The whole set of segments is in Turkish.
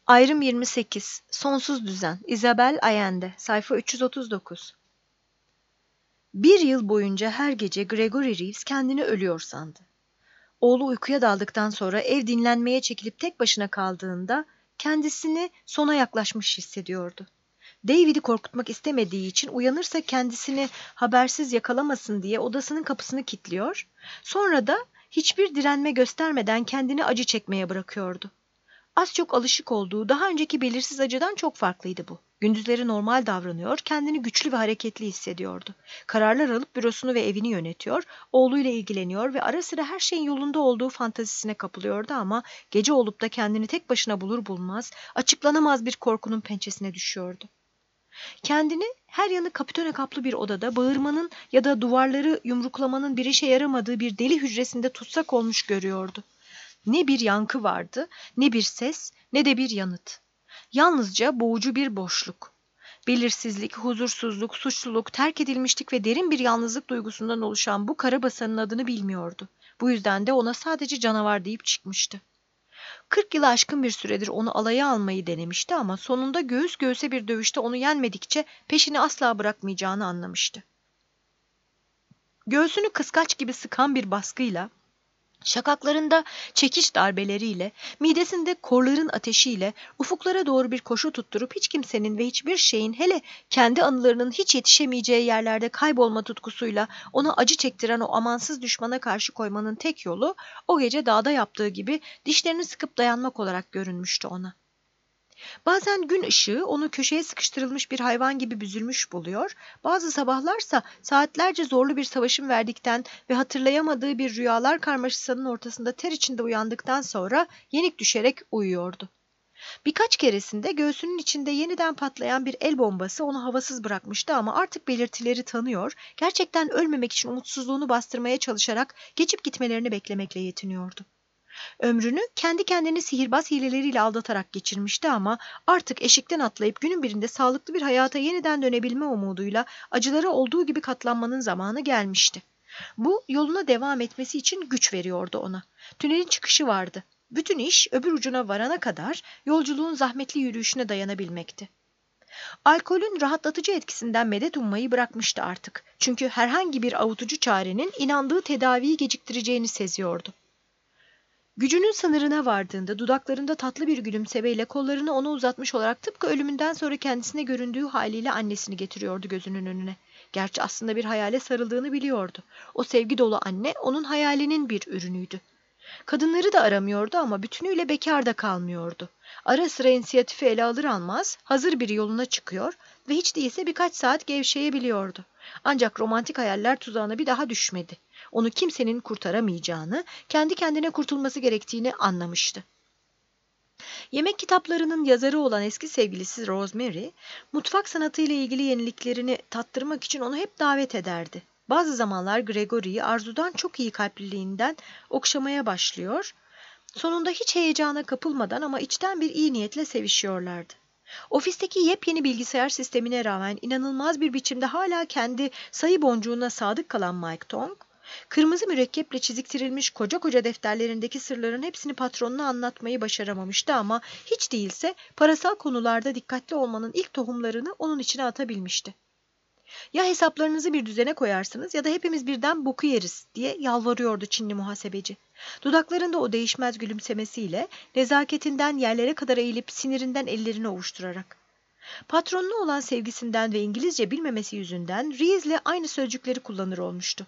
Ayrım 28. Sonsuz düzen. Isabel Allende. Sayfa 339. Bir yıl boyunca her gece Gregory Reeves kendini ölüyor sandı. Oğlu uykuya daldıktan sonra ev dinlenmeye çekilip tek başına kaldığında kendisini sona yaklaşmış hissediyordu. David'i korkutmak istemediği için uyanırsa kendisini habersiz yakalamasın diye odasının kapısını kilitliyor, sonra da hiçbir direnme göstermeden kendini acı çekmeye bırakıyordu. Az çok alışık olduğu daha önceki belirsiz acıdan çok farklıydı bu. Gündüzleri normal davranıyor, kendini güçlü ve hareketli hissediyordu. Kararlar alıp bürosunu ve evini yönetiyor, oğluyla ilgileniyor ve ara sıra her şeyin yolunda olduğu fantazisine kapılıyordu ama gece olup da kendini tek başına bulur bulmaz, açıklanamaz bir korkunun pençesine düşüyordu. Kendini her yanı kapitone kaplı bir odada bağırmanın ya da duvarları yumruklamanın bir işe yaramadığı bir deli hücresinde tutsak olmuş görüyordu. Ne bir yankı vardı, ne bir ses, ne de bir yanıt. Yalnızca boğucu bir boşluk. Belirsizlik, huzursuzluk, suçluluk, terk edilmişlik ve derin bir yalnızlık duygusundan oluşan bu karabasanın adını bilmiyordu. Bu yüzden de ona sadece canavar deyip çıkmıştı. 40 yılı aşkın bir süredir onu alaya almayı denemişti ama sonunda göğüs göğüse bir dövüşte onu yenmedikçe peşini asla bırakmayacağını anlamıştı. Göğsünü kıskaç gibi sıkan bir baskıyla, şakaklarında çekiş darbeleriyle, midesinde korların ateşiyle, ufuklara doğru bir koşu tutturup hiç kimsenin ve hiçbir şeyin, hele kendi anılarının hiç yetişemeyeceği yerlerde kaybolma tutkusuyla ona acı çektiren o amansız düşmana karşı koymanın tek yolu, o gece dağda yaptığı gibi dişlerini sıkıp dayanmak olarak görünmüştü ona. Bazen gün ışığı onu köşeye sıkıştırılmış bir hayvan gibi büzülmüş buluyor, bazı sabahlarsa saatlerce zorlu bir savaşın verdikten ve hatırlayamadığı bir rüyalar karmaşasının ortasında ter içinde uyandıktan sonra yenik düşerek uyuyordu. Birkaç keresinde göğsünün içinde yeniden patlayan bir el bombası onu havasız bırakmıştı ama artık belirtileri tanıyor, gerçekten ölmemek için umutsuzluğunu bastırmaya çalışarak geçip gitmelerini beklemekle yetiniyordu. Ömrünü kendi kendini sihirbaz hileleriyle aldatarak geçirmişti ama artık eşikten atlayıp günün birinde sağlıklı bir hayata yeniden dönebilme umuduyla acılara olduğu gibi katlanmanın zamanı gelmişti. Bu yoluna devam etmesi için güç veriyordu ona. Tünelin çıkışı vardı. Bütün iş öbür ucuna varana kadar yolculuğun zahmetli yürüyüşüne dayanabilmekti. Alkolün rahatlatıcı etkisinden medet ummayı bırakmıştı artık. Çünkü herhangi bir avutucu çarenin inandığı tedaviyi geciktireceğini seziyordu. Gücünün sınırına vardığında dudaklarında tatlı bir gülümsemeyle kollarını ona uzatmış olarak tıpkı ölümünden sonra kendisine göründüğü haliyle annesini getiriyordu gözünün önüne. Gerçi aslında bir hayale sarıldığını biliyordu. O sevgi dolu anne onun hayalinin bir ürünüydü. Kadınları da aramıyordu ama bütünüyle bekar da kalmıyordu. Ara sıra inisiyatifi ele alır almaz hazır bir yoluna çıkıyor ve hiç değilse birkaç saat gevşeyebiliyordu. Ancak romantik hayaller tuzağına bir daha düşmedi. Onu kimsenin kurtaramayacağını, kendi kendine kurtulması gerektiğini anlamıştı. Yemek kitaplarının yazarı olan eski sevgilisi Rosemary, mutfak sanatıyla ilgili yeniliklerini tattırmak için onu hep davet ederdi. Bazı zamanlar Gregory'yi arzudan çok iyi kalpliliğinden okşamaya başlıyor, sonunda hiç heyecana kapılmadan ama içten bir iyi niyetle sevişiyorlardı. Ofisteki yepyeni bilgisayar sistemine rağmen inanılmaz bir biçimde hala kendi sayı boncuğuna sadık kalan Mike Tong, kırmızı mürekkeple çiziktirilmiş koca koca defterlerindeki sırların hepsini patronuna anlatmayı başaramamıştı ama hiç değilse parasal konularda dikkatli olmanın ilk tohumlarını onun içine atabilmişti. Ya hesaplarınızı bir düzene koyarsınız ya da hepimiz birden boku yeriz diye yalvarıyordu Çinli muhasebeci. Dudaklarında o değişmez gülümsemesiyle, nezaketinden yerlere kadar eğilip sinirinden ellerini ovuşturarak. Patronuna olan sevgisinden ve İngilizce bilmemesi yüzünden Rees'le aynı sözcükleri kullanır olmuştu.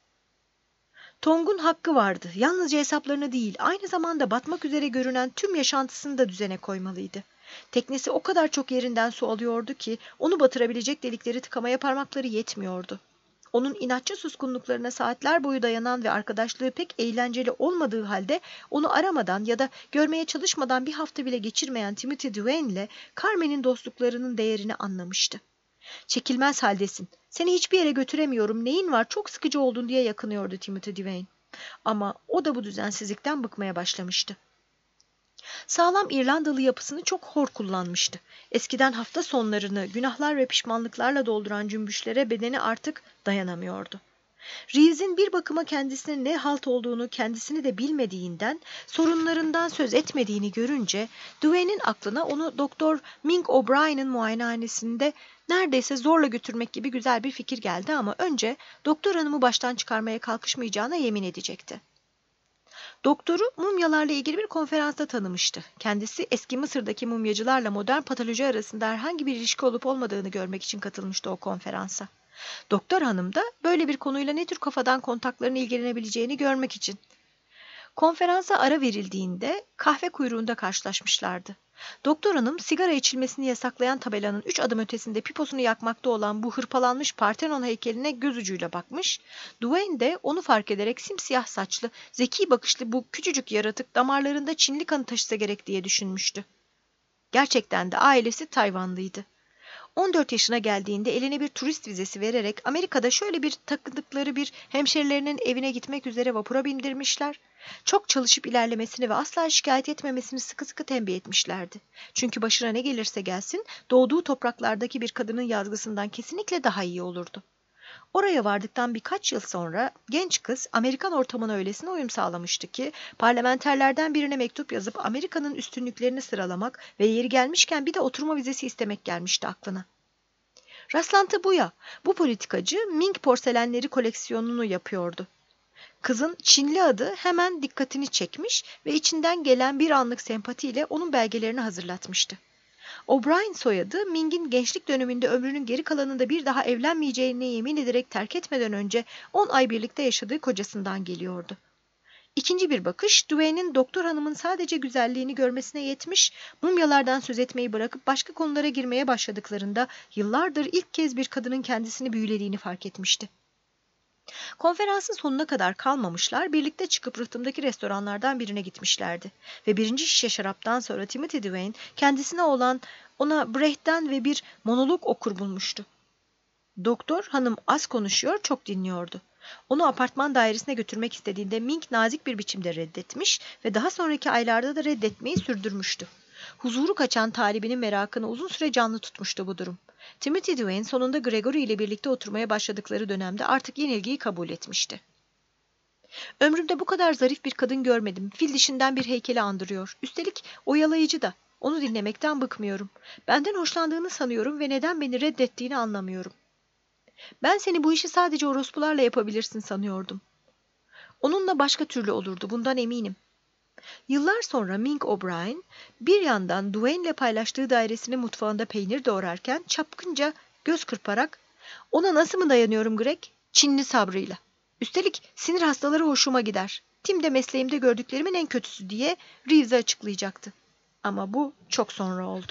Tong'un hakkı vardı. Yalnızca hesaplarını değil, aynı zamanda batmak üzere görünen tüm yaşantısını da düzene koymalıydı. Teknesi o kadar çok yerinden su alıyordu ki onu batırabilecek delikleri tıkamaya parmakları yetmiyordu. Onun inatçı suskunluklarına saatler boyu dayanan ve arkadaşlığı pek eğlenceli olmadığı halde onu aramadan ya da görmeye çalışmadan bir hafta bile geçirmeyen Timothy Duane ile Carmen'in dostluklarının değerini anlamıştı. "Çekilmez haldesin. Seni hiçbir yere götüremiyorum. Neyin var? Çok sıkıcı oldun," diye yakınıyordu Timothy Duane. Ama o da bu düzensizlikten bıkmaya başlamıştı. Sağlam İrlandalı yapısını çok hor kullanmıştı. Eskiden hafta sonlarını günahlar ve pişmanlıklarla dolduran cümbüşlere bedeni artık dayanamıyordu. Reeves'in bir bakıma kendisinin ne halt olduğunu kendisini de bilmediğinden, sorunlarından söz etmediğini görünce, Dwayne'in aklına onu Doktor Mink O'Brien'in muayenehanesinde neredeyse zorla götürmek gibi güzel bir fikir geldi ama önce doktor hanımı baştan çıkarmaya kalkışmayacağına yemin edecekti. Doktoru mumyalarla ilgili bir konferansta tanımıştı. Kendisi eski Mısır'daki mumyacılarla modern patoloji arasında herhangi bir ilişki olup olmadığını görmek için katılmıştı o konferansa. Doktor hanım da böyle bir konuyla ne tür kafadan kontakların ilgilenebileceğini görmek için. Konferansa ara verildiğinde kahve kuyruğunda karşılaşmışlardı. Doktor hanım sigara içilmesini yasaklayan tabelanın 3 adım ötesinde piposunu yakmakta olan bu hırpalanmış Parthenon heykeline göz ucuyla bakmış, Dwayne de onu fark ederek simsiyah saçlı, zeki bakışlı bu küçücük yaratık damarlarında Çinli kanı taşısa gerek diye düşünmüştü. Gerçekten de ailesi Tayvanlıydı. 14 yaşına geldiğinde eline bir turist vizesi vererek Amerika'da şöyle bir takıldıkları bir hemşerilerinin evine gitmek üzere vapura bindirmişler. Çok çalışıp ilerlemesini ve asla şikayet etmemesini sıkı sıkı tembih etmişlerdi. Çünkü başına ne gelirse gelsin doğduğu topraklardaki bir kadının yazgısından kesinlikle daha iyi olurdu. Oraya vardıktan birkaç yıl sonra genç kız Amerikan ortamına öylesine uyum sağlamıştı ki parlamenterlerden birine mektup yazıp Amerika'nın üstünlüklerini sıralamak ve yeri gelmişken bir de oturma vizesi istemek gelmişti aklına. Rastlantı bu ya, bu politikacı Ming porselenleri koleksiyonunu yapıyordu. Kızın Çinli adı hemen dikkatini çekmiş ve içinden gelen bir anlık sempatiyle onun belgelerini hazırlatmıştı. O'Brien soyadı Ming'in gençlik döneminde ömrünün geri kalanında bir daha evlenmeyeceğine yemin ederek terk etmeden önce 10 ay birlikte yaşadığı kocasından geliyordu. İkinci bir bakış, Dwayne'in doktor hanımın sadece güzelliğini görmesine yetmiş, mumyalardan söz etmeyi bırakıp başka konulara girmeye başladıklarında yıllardır ilk kez bir kadının kendisini büyülediğini fark etmişti. Konferansın sonuna kadar kalmamışlar, birlikte çıkıp rıhtımdaki restoranlardan birine gitmişlerdi. Ve birinci şişe şaraptan sonra Timothy Dwayne kendisine olan ona Brecht'ten ve bir monolog okur bulmuştu. Doktor hanım az konuşuyor, çok dinliyordu. Onu apartman dairesine götürmek istediğinde Mink nazik bir biçimde reddetmiş ve daha sonraki aylarda da reddetmeyi sürdürmüştü. Huzuru kaçan talibinin merakını uzun süre canlı tutmuştu bu durum. Timothy Dwayne sonunda Gregory ile birlikte oturmaya başladıkları dönemde artık yenilgiyi kabul etmişti. Ömrümde bu kadar zarif bir kadın görmedim. Fil dişinden bir heykeli andırıyor. Üstelik oyalayıcı da. Onu dinlemekten bıkmıyorum. Benden hoşlandığını sanıyorum ve neden beni reddettiğini anlamıyorum. Ben seni bu işi sadece orospularla yapabilirsin sanıyordum. Onunla başka türlü olurdu, bundan eminim. Yıllar sonra Mink O'Brien bir yandan Dwayne'le paylaştığı dairesinin mutfağında peynir doğrarken çapkınca göz kırparak "Ona nasıl mı dayanıyorum Greg? Çinli sabrıyla. Üstelik sinir hastaları hoşuma gider. Tim de mesleğimde gördüklerimin en kötüsü" diye Reeves'e açıklayacaktı. Ama bu çok sonra oldu.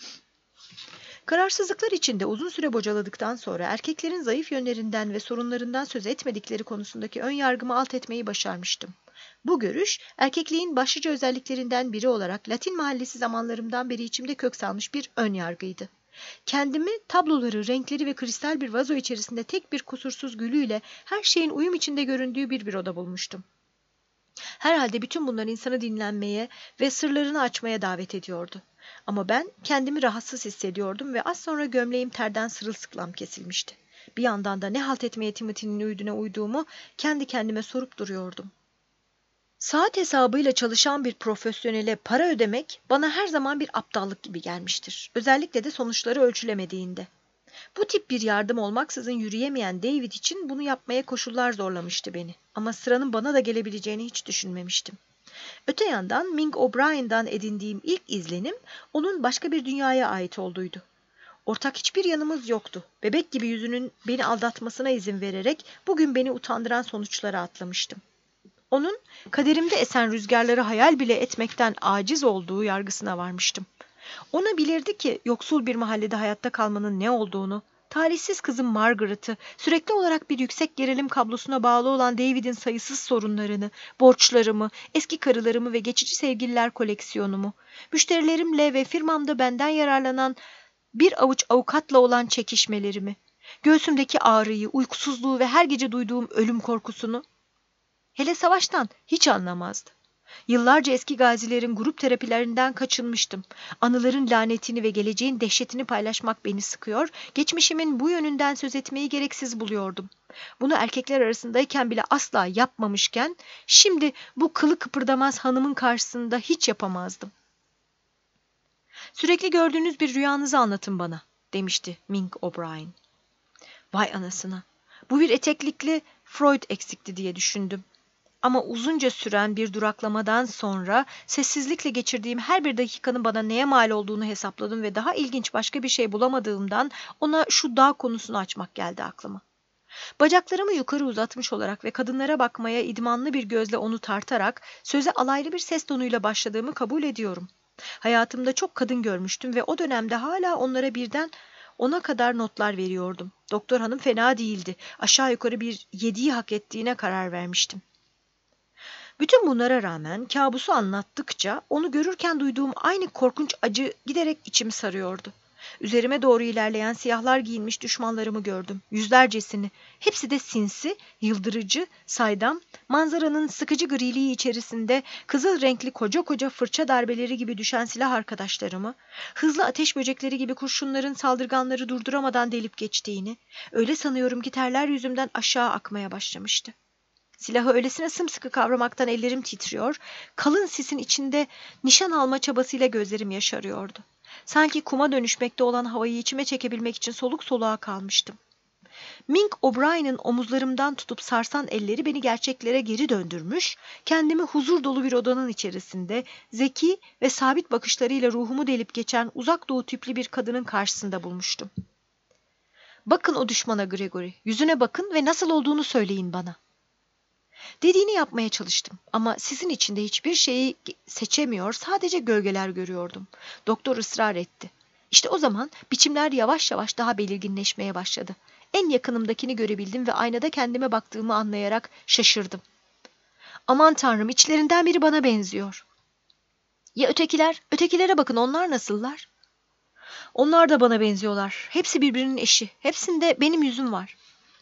Kararsızlıklar içinde uzun süre bocaladıktan sonra erkeklerin zayıf yönlerinden ve sorunlarından söz etmedikleri konusundaki ön yargımı alt etmeyi başarmıştım. Bu görüş, erkekliğin başlıca özelliklerinden biri olarak Latin mahallesi zamanlarımdan beri içimde kök salmış bir ön yargıydı. Kendimi tabloları, renkleri ve kristal bir vazo içerisinde tek bir kusursuz gülüyle her şeyin uyum içinde göründüğü bir oda bulmuştum. Herhalde bütün bunlar insanı dinlenmeye ve sırlarını açmaya davet ediyordu. Ama ben kendimi rahatsız hissediyordum ve az sonra gömleğim terden sırılsıklam kesilmişti. Bir yandan da ne halt etmeye Timothy'nin öğüdüne uyduğumu kendi kendime sorup duruyordum. Saat hesabıyla çalışan bir profesyonele para ödemek bana her zaman bir aptallık gibi gelmiştir. Özellikle de sonuçları ölçülemediğinde. Bu tip bir yardım olmaksızın yürüyemeyen David için bunu yapmaya koşullar zorlamıştı beni. Ama sıranın bana da gelebileceğini hiç düşünmemiştim. Öte yandan Mink O'Brien'dan edindiğim ilk izlenim onun başka bir dünyaya ait olduğuydu. Ortak hiçbir yanımız yoktu. Bebek gibi yüzünün beni aldatmasına izin vererek bugün beni utandıran sonuçlara atlamıştım. Onun kaderimde esen rüzgarları hayal bile etmekten aciz olduğu yargısına varmıştım. Ona bilirdi ki yoksul bir mahallede hayatta kalmanın ne olduğunu, talihsiz kızım Margaret'ı, sürekli olarak bir yüksek gerilim kablosuna bağlı olan David'in sayısız sorunlarını, borçlarımı, eski karılarımı ve geçici sevgililer koleksiyonumu, müşterilerimle ve firmamda benden yararlanan bir avuç avukatla olan çekişmelerimi, göğsümdeki ağrıyı, uykusuzluğu ve her gece duyduğum ölüm korkusunu, hele savaştan hiç anlamazdı. Yıllarca eski gazilerin grup terapilerinden kaçınmıştım. Anıların lanetini ve geleceğin dehşetini paylaşmak beni sıkıyor, geçmişimin bu yönünden söz etmeyi gereksiz buluyordum. Bunu erkekler arasındayken bile asla yapmamışken, şimdi bu kılı kıpırdamaz hanımın karşısında hiç yapamazdım. "Sürekli gördüğünüz bir rüyanızı anlatın bana," demişti Mink O'Brien. Vay anasına, bu bir eteklikli Freud eksikti diye düşündüm. Ama uzunca süren bir duraklamadan sonra sessizlikle geçirdiğim her bir dakikanın bana neye mal olduğunu hesapladım ve daha ilginç başka bir şey bulamadığımdan ona şu dağ konusunu açmak geldi aklıma. Bacaklarımı yukarı uzatmış olarak ve kadınlara bakmaya idmanlı bir gözle onu tartarak söze alaylı bir ses tonuyla başladığımı kabul ediyorum. Hayatımda çok kadın görmüştüm ve o dönemde hala onlara birden 10'a kadar notlar veriyordum. Doktor hanım fena değildi. Aşağı yukarı bir 7'yi hak ettiğine karar vermiştim. Bütün bunlara rağmen kabusu anlattıkça onu görürken duyduğum aynı korkunç acı giderek içimi sarıyordu. Üzerime doğru ilerleyen siyahlar giyinmiş düşmanlarımı gördüm. Yüzlercesini. Hepsi de sinsi, yıldırıcı, saydam, manzaranın sıkıcı griliği içerisinde kızıl renkli koca koca fırça darbeleri gibi düşen silah arkadaşlarımı, hızlı ateş böcekleri gibi kurşunların saldırganları durduramadan delip geçtiğini, öyle sanıyorum ki terler yüzümden aşağı akmaya başlamıştı. Silahı öylesine sımsıkı kavramaktan ellerim titriyor, kalın sisin içinde nişan alma çabasıyla gözlerim yaşarıyordu. Sanki kuma dönüşmekte olan havayı içime çekebilmek için soluk soluğa kalmıştım. Mink O'Brien'in omuzlarımdan tutup sarsan elleri beni gerçeklere geri döndürmüş, kendimi huzur dolu bir odanın içerisinde, zeki ve sabit bakışlarıyla ruhumu delip geçen uzak doğu tipli bir kadının karşısında bulmuştum. "Bakın o düşmana Gregory, yüzüne bakın ve nasıl olduğunu söyleyin bana." Dediğini yapmaya çalıştım ama sisin içinde hiçbir şeyi seçemiyor, sadece gölgeler görüyordum. Doktor ısrar etti. İşte o zaman biçimler yavaş yavaş daha belirginleşmeye başladı. En yakınımdakini görebildim ve aynada kendime baktığımı anlayarak şaşırdım. Aman tanrım, içlerinden biri bana benziyor. Ya ötekiler? Ötekilere bakın, onlar nasıllar? Onlar da bana benziyorlar. Hepsi birbirinin eşi. Hepsinde benim yüzüm var.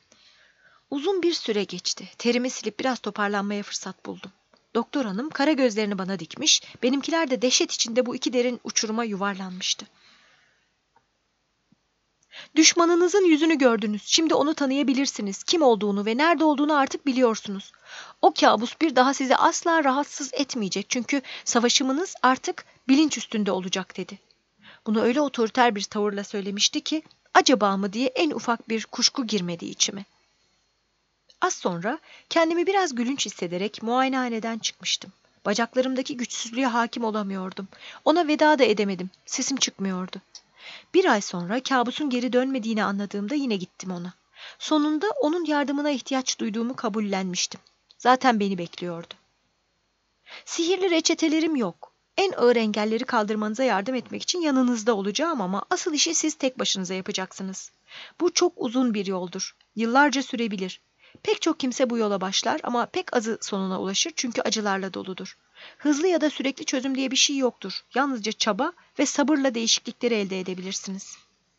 Uzun bir süre geçti. Terimi silip biraz toparlanmaya fırsat buldum. Doktor hanım kara gözlerini bana dikmiş, benimkiler de dehşet içinde bu iki derin uçuruma yuvarlanmıştı. "Düşmanınızın yüzünü gördünüz. Şimdi onu tanıyabilirsiniz. Kim olduğunu ve nerede olduğunu artık biliyorsunuz. O kabus bir daha sizi asla rahatsız etmeyecek. Çünkü savaşımınız artık bilinç üstünde olacak," dedi. Bunu öyle otoriter bir tavırla söylemişti ki, acaba mı diye en ufak bir kuşku girmedi içime. Az sonra kendimi biraz gülünç hissederek muayenehaneden çıkmıştım. Bacaklarımdaki güçsüzlüğe hakim olamıyordum. Ona veda da edemedim. Sesim çıkmıyordu. Bir ay sonra kabusun geri dönmediğini anladığımda yine gittim ona. Sonunda onun yardımına ihtiyaç duyduğumu kabullenmiştim. Zaten beni bekliyordu. "Sihirli reçetelerim yok. En ağır engelleri kaldırmanıza yardım etmek için yanınızda olacağım ama asıl işi siz tek başınıza yapacaksınız. Bu çok uzun bir yoldur. Yıllarca sürebilir. Pek çok kimse bu yola başlar ama pek azı sonuna ulaşır çünkü acılarla doludur. Hızlı ya da sürekli çözüm diye bir şey yoktur. Yalnızca çaba ve sabırla değişiklikleri elde edebilirsiniz."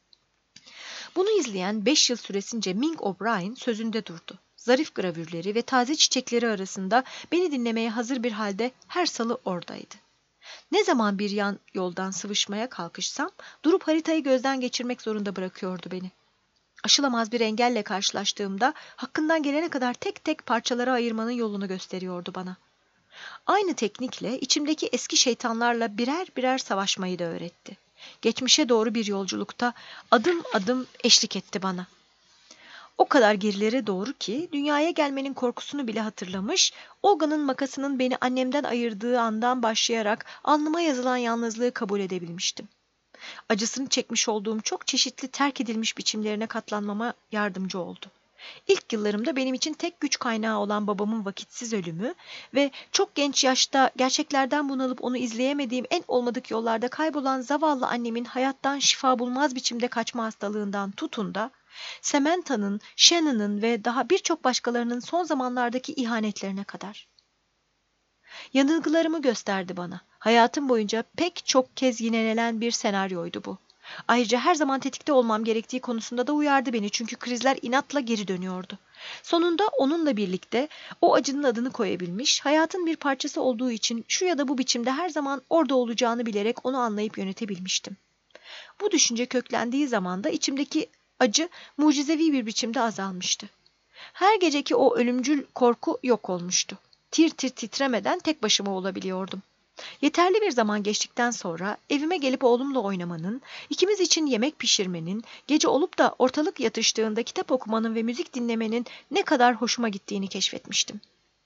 Bunu izleyen 5 yıl süresince Mink O'Brien sözünde durdu. Zarif gravürleri ve taze çiçekleri arasında beni dinlemeye hazır bir halde her salı oradaydı. Ne zaman bir yan yoldan sıvışmaya kalkışsam durup haritayı gözden geçirmek zorunda bırakıyordu beni. Aşılamaz bir engelle karşılaştığımda hakkından gelene kadar tek tek parçalara ayırmanın yolunu gösteriyordu bana. Aynı teknikle içimdeki eski şeytanlarla birer birer savaşmayı da öğretti. Geçmişe doğru bir yolculukta adım adım eşlik etti bana. O kadar gerilere doğru ki dünyaya gelmenin korkusunu bile hatırlamış, Olga'nın makasının beni annemden ayırdığı andan başlayarak alnıma yazılan yalnızlığı kabul edebilmiştim. Acısını çekmiş olduğum çok çeşitli terk edilmiş biçimlerine katlanmama yardımcı oldu. İlk yıllarımda benim için tek güç kaynağı olan babamın vakitsiz ölümü ve çok genç yaşta gerçeklerden bunalıp onu izleyemediğim en olmadık yollarda kaybolan zavallı annemin hayattan şifa bulmaz biçimde kaçma hastalığından tutun da, Samantha'nın, Shannon'ın ve daha birçok başkalarının son zamanlardaki ihanetlerine kadar. Yanılgılarımı gösterdi bana. Hayatım boyunca pek çok kez yinelenen bir senaryoydu bu. Ayrıca her zaman tetikte olmam gerektiği konusunda da uyardı beni çünkü krizler inatla geri dönüyordu. Sonunda onunla birlikte o acının adını koyabilmiş, hayatın bir parçası olduğu için şu ya da bu biçimde her zaman orada olacağını bilerek onu anlayıp yönetebilmiştim. Bu düşünce köklendiği zaman da içimdeki acı mucizevi bir biçimde azalmıştı. Her geceki o ölümcül korku yok olmuştu. Tir tir titremeden tek başıma olabiliyordum. Yeterli bir zaman geçtikten sonra evime gelip oğlumla oynamanın, ikimiz için yemek pişirmenin, gece olup da ortalık yatıştığında kitap okumanın ve müzik dinlemenin ne kadar hoşuma gittiğini keşfetmiştim.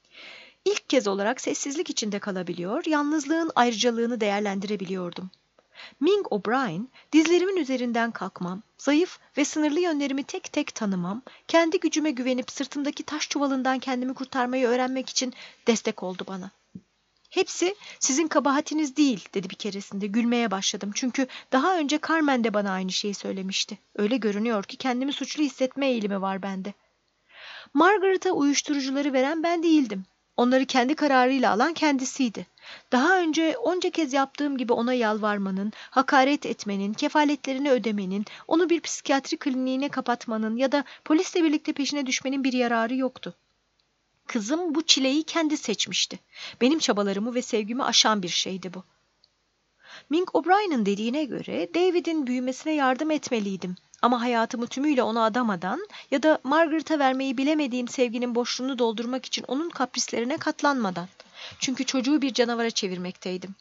İlk kez olarak sessizlik içinde kalabiliyor, yalnızlığın ayrıcalığını değerlendirebiliyordum. Ming O'Brien, dizlerimin üzerinden kalkmam, zayıf ve sınırlı yönlerimi tek tek tanımam, kendi gücüme güvenip sırtımdaki taş çuvalından kendimi kurtarmayı öğrenmek için destek oldu bana. Hepsi sizin kabahatiniz değil dedi bir keresinde. Gülmeye başladım çünkü daha önce Carmen de bana aynı şeyi söylemişti. Öyle görünüyor ki kendimi suçlu hissetme eğilimi var bende. Margaret'a uyuşturucuları veren ben değildim. Onları kendi kararıyla alan kendisiydi. Daha önce onca kez yaptığım gibi ona yalvarmanın, hakaret etmenin, kefaletlerini ödemenin, onu bir psikiyatri kliniğine kapatmanın ya da polisle birlikte peşine düşmenin bir yararı yoktu. Kızım bu çileyi kendi seçmişti. Benim çabalarımı ve sevgimi aşan bir şeydi bu. Ming O'Brien'in dediğine göre David'in büyümesine yardım etmeliydim. Ama hayatımı tümüyle ona adamadan ya da Margaret'a vermeyi bilemediğim sevginin boşluğunu doldurmak için onun kaprislerine katlanmadan. Çünkü çocuğu bir canavara çevirmekteydim.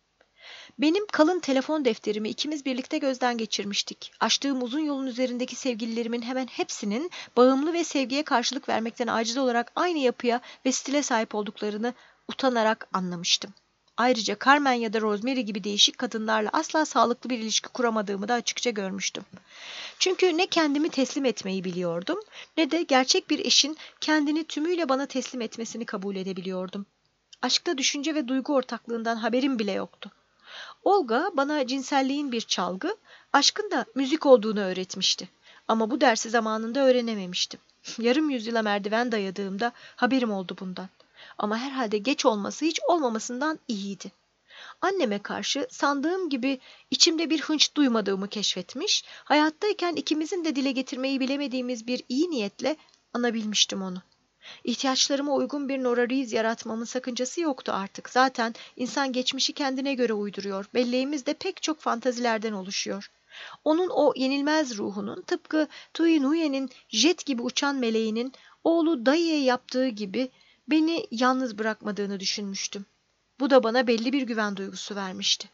Benim kalın telefon defterimi ikimiz birlikte gözden geçirmiştik. Açtığım uzun yolun üzerindeki sevgililerimin hemen hepsinin bağımlı ve sevgiye karşılık vermekten aciz olarak aynı yapıya ve stile sahip olduklarını utanarak anlamıştım. Ayrıca Carmen ya da Rosemary gibi değişik kadınlarla asla sağlıklı bir ilişki kuramadığımı da açıkça görmüştüm. Çünkü ne kendimi teslim etmeyi biliyordum, ne de gerçek bir eşin kendini tümüyle bana teslim etmesini kabul edebiliyordum. Aşkta düşünce ve duygu ortaklığından haberim bile yoktu. Olga bana cinselliğin bir çalgı, aşkın da müzik olduğunu öğretmişti. Ama bu dersi zamanında öğrenememiştim. Yarım yüzyıla merdiven dayadığımda haberim oldu bundan. Ama herhalde geç olması hiç olmamasından iyiydi. Anneme karşı sandığım gibi içimde bir hınç duymadığımı keşfetmiş, hayattayken ikimizin de dile getirmeyi bilemediğimiz bir iyi niyetle anabilmiştim onu. İhtiyaçlarıma uygun bir Nora Rees yaratmamın sakıncası yoktu artık. Zaten insan geçmişi kendine göre uyduruyor. Belleğimiz de pek çok fantazilerden oluşuyor. Onun o yenilmez ruhunun tıpkı Tui Nuyen'in jet gibi uçan meleğinin oğlu Dai'ye yaptığı gibi beni yalnız bırakmadığını düşünmüştüm. Bu da bana belli bir güven duygusu vermişti.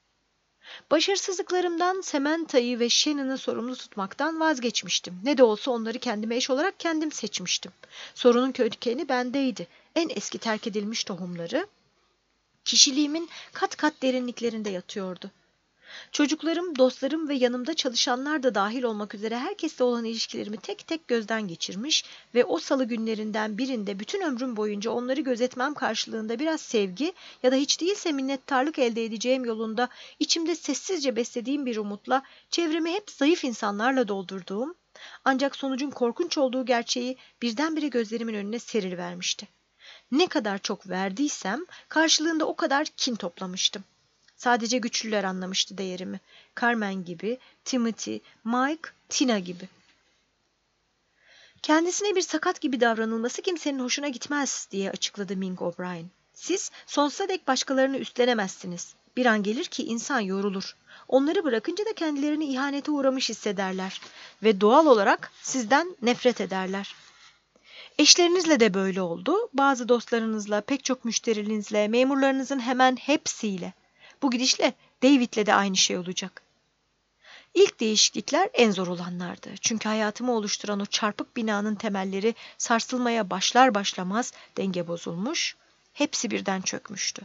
Başarısızlıklarımdan Samantha'yı ve Shannon'ı sorumlu tutmaktan vazgeçmiştim. Ne de olsa onları kendime eş olarak kendim seçmiştim. Sorunun kökeni bendeydi. En eski terk edilmiş tohumları kişiliğimin kat kat derinliklerinde yatıyordu. Çocuklarım, dostlarım ve yanımda çalışanlar da dahil olmak üzere herkesle olan ilişkilerimi tek tek gözden geçirmiş ve o salı günlerinden birinde bütün ömrüm boyunca onları gözetmem karşılığında biraz sevgi ya da hiç değilse minnettarlık elde edeceğim yolunda içimde sessizce beslediğim bir umutla çevremi hep zayıf insanlarla doldurduğum, ancak sonucun korkunç olduğu gerçeği birdenbire gözlerimin önüne serilivermişti. Ne kadar çok verdiysem karşılığında o kadar kin toplamıştım. Sadece güçlüler anlamıştı değerimi. Carmen gibi, Timothy, Mike, Tina gibi. Kendisine bir sakat gibi davranılması kimsenin hoşuna gitmez diye açıkladı Ming O'Brien. Siz sonsuza dek başkalarını üstlenemezsiniz. Bir an gelir ki insan yorulur. Onları bırakınca da kendilerini ihanete uğramış hissederler. Ve doğal olarak sizden nefret ederler. Eşlerinizle de böyle oldu. Bazı dostlarınızla, pek çok müşterinizle, memurlarınızın hemen hepsiyle. Bu gidişle David'le de aynı şey olacak. İlk değişiklikler en zor olanlardı. Çünkü hayatımı oluşturan o çarpık binanın temelleri sarsılmaya başlar başlamaz denge bozulmuş, hepsi birden çökmüştü.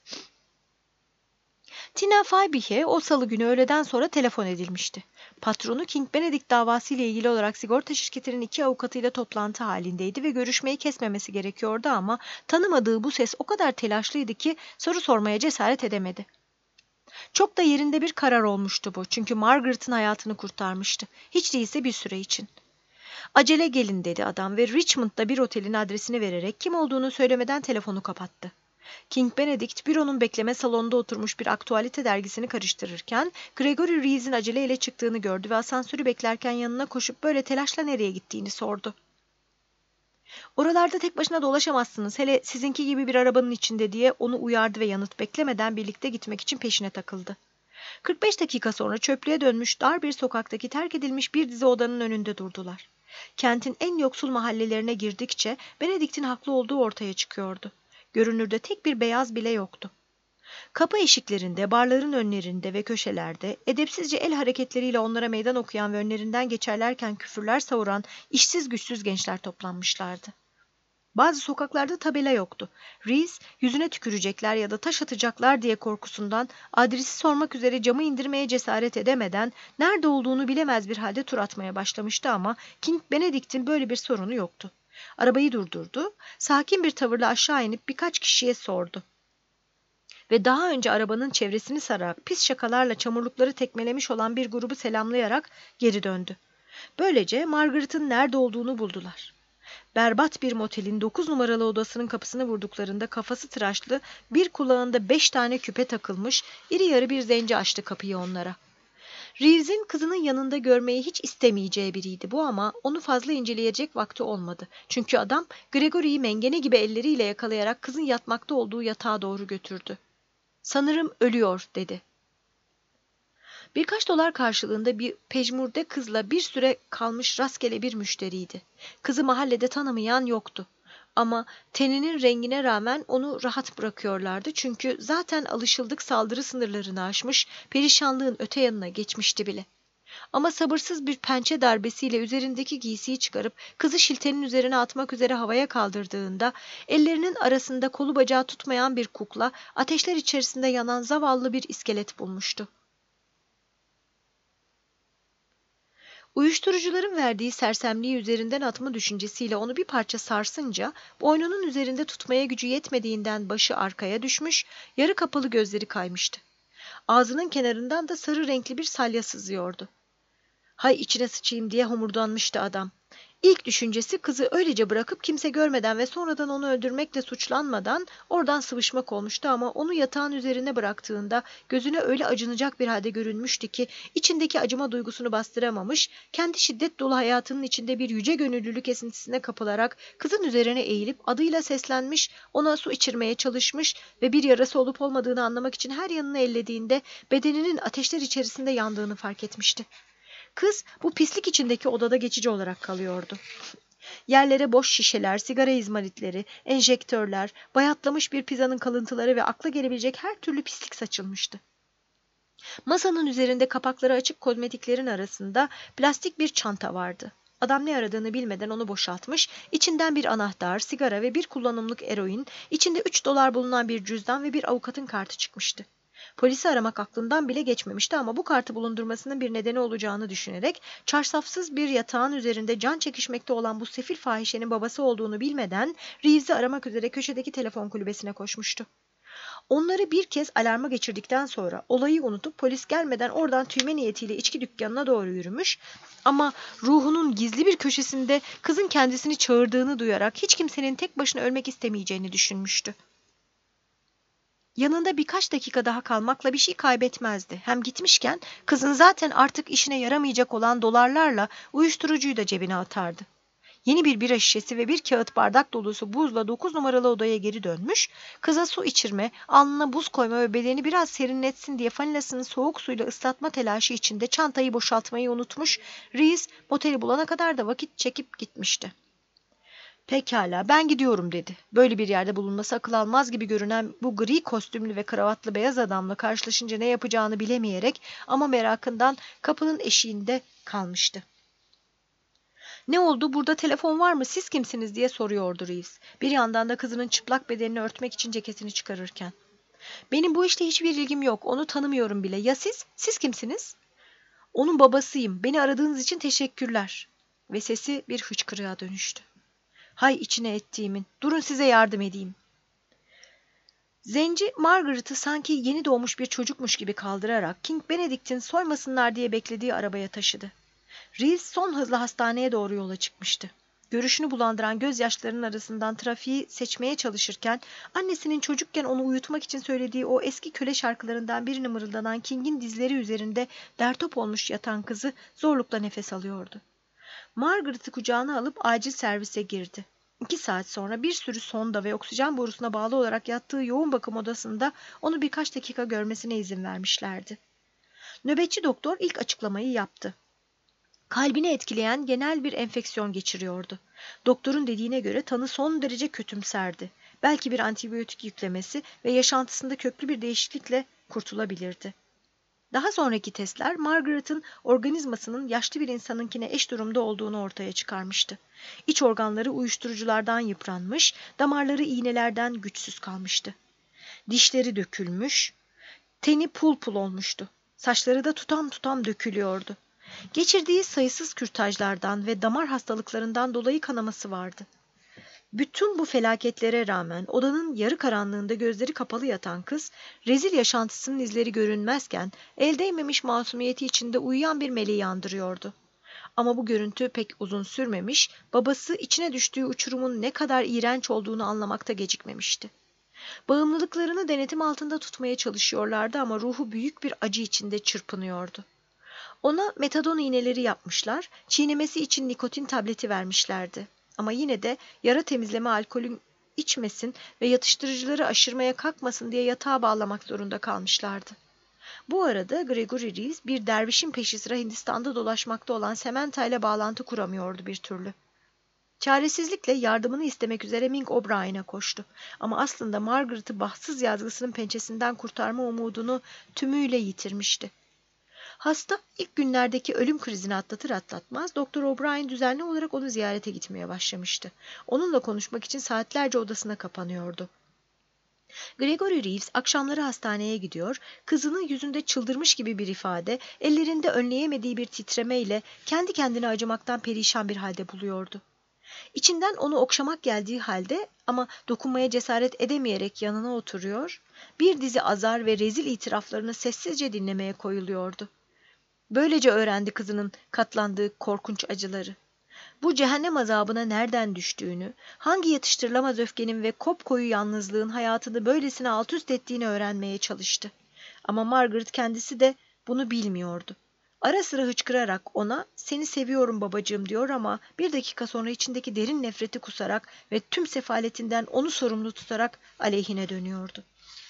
Tina Feybich'e o salı günü öğleden sonra telefon edilmişti. Patronu King Benedict davası ile ilgili olarak sigorta şirketinin 2 avukatıyla toplantı halindeydi ve görüşmeyi kesmemesi gerekiyordu ama tanımadığı bu ses o kadar telaşlıydı ki soru sormaya cesaret edemedi. Çok da yerinde bir karar olmuştu bu. Çünkü Margaret'ın hayatını kurtarmıştı. Hiç değilse bir süre için. Acele gelin dedi adam ve Richmond'da bir otelin adresini vererek kim olduğunu söylemeden telefonu kapattı. King Benedict büronun bekleme salonunda oturmuş bir aktualite dergisini karıştırırken Gregory Rees'in aceleyle çıktığını gördü ve asansörü beklerken yanına koşup böyle telaşla nereye gittiğini sordu. Oralarda tek başına dolaşamazsınız, hele sizinki gibi bir arabanın içinde diye onu uyardı ve yanıt beklemeden birlikte gitmek için peşine takıldı. 45 dakika sonra çöplüğe dönmüş dar bir sokaktaki terk edilmiş bir dizi odanın önünde durdular. Kentin en yoksul mahallelerine girdikçe Benedikt'in haklı olduğu ortaya çıkıyordu. Görünürde tek bir beyaz bile yoktu. Kapı eşiklerinde, barların önlerinde ve köşelerde, edepsizce el hareketleriyle onlara meydan okuyan ve önlerinden geçerlerken küfürler savuran işsiz güçsüz gençler toplanmışlardı. Bazı sokaklarda tabela yoktu. Rees, yüzüne tükürecekler ya da taş atacaklar diye korkusundan adresi sormak üzere camı indirmeye cesaret edemeden nerede olduğunu bilemez bir halde tur atmaya başlamıştı ama King Benedict'in böyle bir sorunu yoktu. Arabayı durdurdu, sakin bir tavırla aşağı inip birkaç kişiye sordu. Ve daha önce arabanın çevresini sararak pis şakalarla çamurlukları tekmelemiş olan bir grubu selamlayarak geri döndü. Böylece Margaret'ın nerede olduğunu buldular. Berbat bir motelin 9 numaralı odasının kapısını vurduklarında kafası tıraşlı, bir kulağında 5 tane küpe takılmış, iri yarı bir zenci açtı kapıyı onlara. Reeves'in kızının yanında görmeyi hiç istemeyeceği biriydi bu ama onu fazla inceleyecek vakti olmadı. Çünkü adam Gregory'yi mengene gibi elleriyle yakalayarak kızın yatmakta olduğu yatağa doğru götürdü. "Sanırım ölüyor," dedi. Birkaç dolar karşılığında bir pejmurde kızla bir süre kalmış rastgele bir müşteriydi. Kızı mahallede tanımayan yoktu. Ama teninin rengine rağmen onu rahat bırakıyorlardı çünkü zaten alışıldık saldırı sınırlarını aşmış, perişanlığın öte yanına geçmişti bile. Ama sabırsız bir pençe darbesiyle üzerindeki giysiyi çıkarıp kızı şiltenin üzerine atmak üzere havaya kaldırdığında ellerinin arasında kolu bacağı tutmayan bir kukla ateşler içerisinde yanan zavallı bir iskelet bulmuştu. Uyuşturucuların verdiği sersemliği üzerinden atma düşüncesiyle onu bir parça sarsınca boynunun üzerinde tutmaya gücü yetmediğinden başı arkaya düşmüş, yarı kapalı gözleri kaymıştı. Ağzının kenarından da sarı renkli bir salya sızıyordu. "Hay içine sıçayım," diye homurdanmıştı adam. İlk düşüncesi kızı öylece bırakıp kimse görmeden ve sonradan onu öldürmekle suçlanmadan oradan sıvışmak olmuştu ama onu yatağın üzerine bıraktığında gözüne öyle acınacak bir halde görünmüştü ki içindeki acıma duygusunu bastıramamış, kendi şiddet dolu hayatının içinde bir yüce gönüllülük esintisine kapılarak kızın üzerine eğilip adıyla seslenmiş, ona su içirmeye çalışmış ve bir yarası olup olmadığını anlamak için her yanını ellediğinde bedeninin ateşler içerisinde yandığını fark etmişti. Kız bu pislik içindeki odada geçici olarak kalıyordu. Yerlere boş şişeler, sigara izmaritleri, enjektörler, bayatlamış bir pizzanın kalıntıları ve akla gelebilecek her türlü pislik saçılmıştı. Masanın üzerinde kapakları açık kozmetiklerin arasında plastik bir çanta vardı. Adam ne aradığını bilmeden onu boşaltmış, içinden bir anahtar, sigara ve bir kullanımlık eroin, içinde 3 dolar bulunan bir cüzdan ve bir avukatın kartı çıkmıştı. Polisi aramak aklından bile geçmemişti ama bu kartı bulundurmasının bir nedeni olacağını düşünerek çarşafsız bir yatağın üzerinde can çekişmekte olan bu sefil fahişenin babası olduğunu bilmeden Reeves'i aramak üzere köşedeki telefon kulübesine koşmuştu. Onları bir kez alarma geçirdikten sonra olayı unutup polis gelmeden oradan tüyme niyetiyle içki dükkanına doğru yürümüş ama ruhunun gizli bir köşesinde kızın kendisini çağırdığını duyarak hiç kimsenin tek başına ölmek istemeyeceğini düşünmüştü. Yanında birkaç dakika daha kalmakla bir şey kaybetmezdi. Hem gitmişken kızın zaten artık işine yaramayacak olan dolarlarla uyuşturucuyu da cebine atardı. Yeni bir bira şişesi ve bir kağıt bardak dolusu buzla 9 numaralı odaya geri dönmüş, kıza su içirme, alnına buz koyma ve bedeni biraz serinletsin diye fanilasını soğuk suyla ıslatma telaşı içinde çantayı boşaltmayı unutmuş, Rees moteli bulana kadar da vakit çekip gitmişti. "Pekala, ben gidiyorum," dedi. Böyle bir yerde bulunması akıl almaz gibi görünen bu gri kostümlü ve kravatlı beyaz adamla karşılaşınca ne yapacağını bilemeyerek ama merakından kapının eşiğinde kalmıştı. "Ne oldu? Burada telefon var mı? Siz kimsiniz?" diye soruyordu Reeves. Bir yandan da kızının çıplak bedenini örtmek için ceketini çıkarırken. "Benim bu işte hiçbir ilgim yok. Onu tanımıyorum bile. Ya siz? Siz kimsiniz?" "Onun babasıyım. Beni aradığınız için teşekkürler." Ve sesi bir hıçkırığa dönüştü. "Hay içine ettiğimin. Durun size yardım edeyim." Zenci Margaret'ı sanki yeni doğmuş bir çocukmuş gibi kaldırarak King Benedict'in soymasınlar diye beklediği arabaya taşıdı. Reeves son hızla hastaneye doğru yola çıkmıştı. Görüşünü bulandıran gözyaşlarının arasından trafiği seçmeye çalışırken annesinin çocukken onu uyutmak için söylediği o eski köle şarkılarından birini mırıldanan King'in dizleri üzerinde dertop olmuş yatan kızı zorlukla nefes alıyordu. Margaret'ı kucağına alıp acil servise girdi. 2 saat sonra bir sürü sonda ve oksijen borusuna bağlı olarak yattığı yoğun bakım odasında onu birkaç dakika görmesine izin vermişlerdi. Nöbetçi doktor ilk açıklamayı yaptı. Kalbini etkileyen genel bir enfeksiyon geçiriyordu. Doktorun dediğine göre tanı son derece kötümserdi. Belki bir antibiyotik yüklemesi ve yaşantısında köklü bir değişiklikle kurtulabilirdi. Daha sonraki testler Margaret'ın organizmasının yaşlı bir insanınkine eş durumda olduğunu ortaya çıkarmıştı. İç organları uyuşturuculardan yıpranmış, damarları iğnelerden güçsüz kalmıştı. Dişleri dökülmüş, teni pul pul olmuştu. Saçları da tutam tutam dökülüyordu. Geçirdiği sayısız kürtajlardan ve damar hastalıklarından dolayı kanaması vardı. Bütün bu felaketlere rağmen odanın yarı karanlığında gözleri kapalı yatan kız, rezil yaşantısının izleri görünmezken el değmemiş masumiyeti içinde uyuyan bir meleği andırıyordu. Ama bu görüntü pek uzun sürmemiş, babası içine düştüğü uçurumun ne kadar iğrenç olduğunu anlamakta gecikmemişti. Bağımlılıklarını denetim altında tutmaya çalışıyorlardı ama ruhu büyük bir acı içinde çırpınıyordu. Ona metadon iğneleri yapmışlar, çiğnemesi için nikotin tableti vermişlerdi. Ama yine de yara temizleme alkolü içmesin ve yatıştırıcıları aşırmaya kalkmasın diye yatağa bağlamak zorunda kalmışlardı. Bu arada Gregory Reeves bir dervişin peşi sıra Hindistan'da dolaşmakta olan Samantha ile bağlantı kuramıyordu bir türlü. Çaresizlikle yardımını istemek üzere Ming O'Brien'e koştu. Ama aslında Margaret'ı bahtsız yazgısının pençesinden kurtarma umudunu tümüyle yitirmişti. Hasta ilk günlerdeki ölüm krizini atlatır atlatmaz Doktor O'Brien düzenli olarak onu ziyarete gitmeye başlamıştı. Onunla konuşmak için saatlerce odasına kapanıyordu. Gregory Reeves akşamları hastaneye gidiyor, kızının yüzünde çıldırmış gibi bir ifade, ellerinde önleyemediği bir titremeyle kendi kendine acımaktan perişan bir halde buluyordu. İçinden onu okşamak geldiği halde ama dokunmaya cesaret edemeyerek yanına oturuyor, bir dizi azar ve rezil itiraflarını sessizce dinlemeye koyuluyordu. Böylece öğrendi kızının katlandığı korkunç acıları. Bu cehennem azabına nereden düştüğünü, hangi yatıştırılamaz öfkenin ve kopkoyu yalnızlığın hayatını böylesine alt üst ettiğini öğrenmeye çalıştı. Ama Margaret kendisi de bunu bilmiyordu. Ara sıra hıçkırarak ona "Seni seviyorum babacığım" diyor ama bir dakika sonra içindeki derin nefreti kusarak ve tüm sefaletinden onu sorumlu tutarak aleyhine dönüyordu.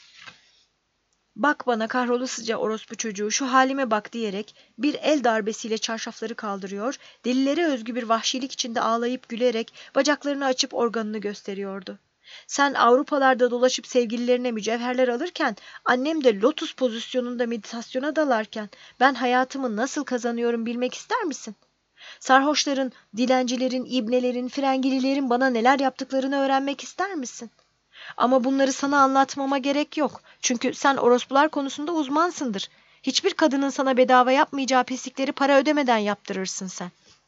"Bak bana kahrolasıca orospu çocuğu, şu halime bak" diyerek bir el darbesiyle çarşafları kaldırıyor, delilere özgü bir vahşilik içinde ağlayıp gülerek bacaklarını açıp organını gösteriyordu. "Sen Avrupalarda dolaşıp sevgililerine mücevherler alırken, annem de lotus pozisyonunda meditasyona dalarken ben hayatımı nasıl kazanıyorum bilmek ister misin? Sarhoşların, dilencilerin, ibnelerin, frengililerin bana neler yaptıklarını öğrenmek ister misin? Ama bunları sana anlatmama gerek yok. Çünkü sen orospular konusunda uzmansındır. Hiçbir kadının sana bedava yapmayacağı pislikleri para ödemeden yaptırırsın sen."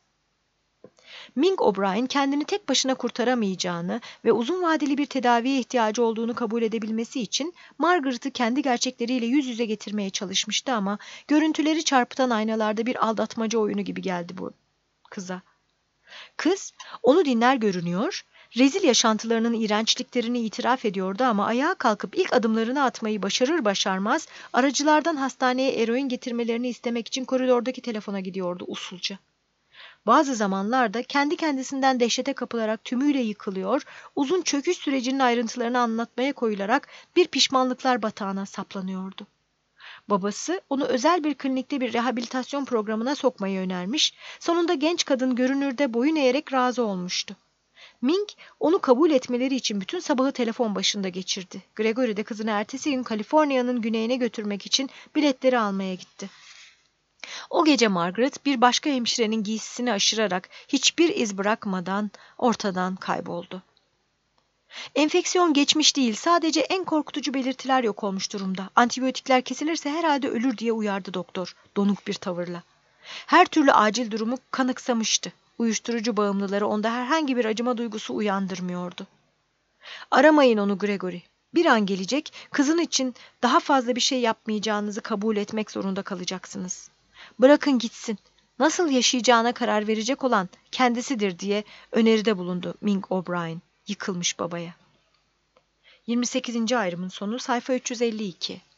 Ming O'Brien kendini tek başına kurtaramayacağını ve uzun vadeli bir tedaviye ihtiyacı olduğunu kabul edebilmesi için Margaret'ı kendi gerçekleriyle yüz yüze getirmeye çalışmıştı ama görüntüleri çarpıtan aynalarda bir aldatmaca oyunu gibi geldi bu kıza. Kız onu dinler görünüyor, rezil yaşantılarının iğrençliklerini itiraf ediyordu ama ayağa kalkıp ilk adımlarını atmayı başarır başarmaz aracılardan hastaneye eroin getirmelerini istemek için koridordaki telefona gidiyordu usulca. Bazı zamanlarda kendi kendisinden dehşete kapılarak tümüyle yıkılıyor, uzun çöküş sürecinin ayrıntılarını anlatmaya koyularak bir pişmanlıklar batağına saplanıyordu. Babası onu özel bir klinikte bir rehabilitasyon programına sokmayı önermiş, sonunda genç kadın görünürde boyun eğerek razı olmuştu. Ming onu kabul etmeleri için bütün sabahı telefon başında geçirdi. Gregory de kızını ertesi gün Kaliforniya'nın güneyine götürmek için biletleri almaya gitti. O gece Margaret bir başka hemşirenin giysisini aşırarak hiçbir iz bırakmadan ortadan kayboldu. "Enfeksiyon geçmiş değil, sadece en korkutucu belirtiler yok olmuş durumda. Antibiyotikler kesilirse herhalde ölür" diye uyardı doktor donuk bir tavırla. Her türlü acil durumu kanıksamıştı. Uyuşturucu bağımlıları onda herhangi bir acıma duygusu uyandırmıyordu. "Aramayın onu Gregory. Bir an gelecek, kızın için daha fazla bir şey yapmayacağınızı kabul etmek zorunda kalacaksınız. Bırakın gitsin. Nasıl yaşayacağına karar verecek olan kendisidir" diye öneride bulundu Ming O'Brien yıkılmış babaya. 28. ayrımın sonu sayfa 352.